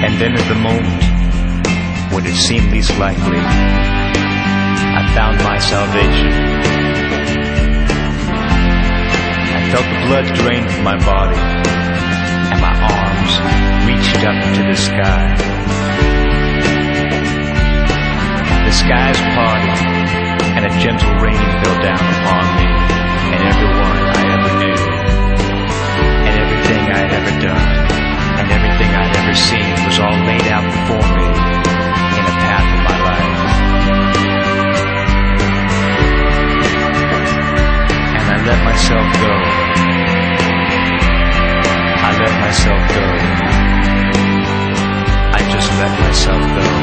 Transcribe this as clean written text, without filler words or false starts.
And then at the moment when it seemed least likely, I found my salvation. I felt the blood drain from my body, and my arms reached up to the sky. The skies parted, and a gentle rain fell down upon me, and everyone I ever knew, and everything I had ever done, and everything I'd ever seen was all laid out before me in a path of my life. And I let myself go. I let myself go. I just let myself go.